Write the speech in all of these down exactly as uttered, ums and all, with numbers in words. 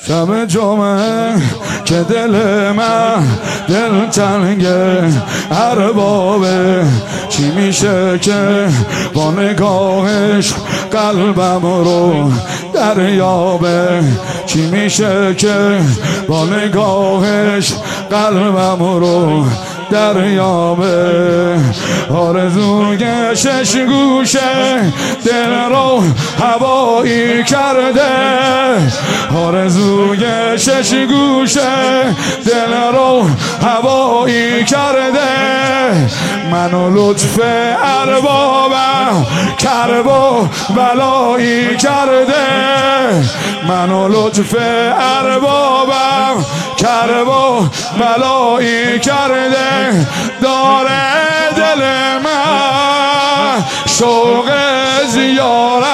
شب جمعه که دل من دل تنگه اربابه، چی میشه که با نگاهش قلبم رو دریابه، چی میشه که با نگاهش قلبم رو دریابه. آرزوی شش گوشه دل رو هوایی کرده، آرزوی شش گوشه دل رو هوایی کرده. منو لطف اربابم کرب و بلایی کرده، منو لطف اربابم کرب و بلایی کرده. داره دل من شوق زیارت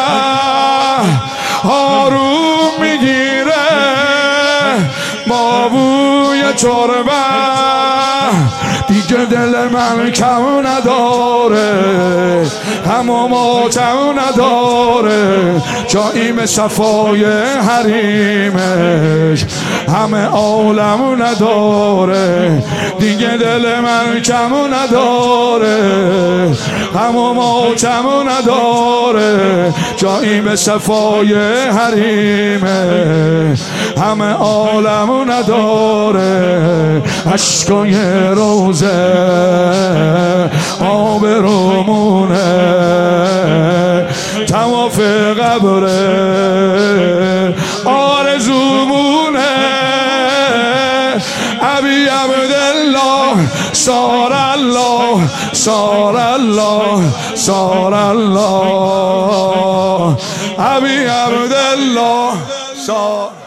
آروم میگیره با بوی تربه، دیگه دل من کم نداره همو ماتم نداره، جایی به صفای حریمش همه عالم نداره، دیگه دل من کم نداره همو ماتم نداره، جایی به صفای حریمش همه عالم نداره. عشقای روزه آب رومونه تواف قبره آرزومونه. ابی عبدالله صار الله صار الله صار الله، ابی عبدالله صار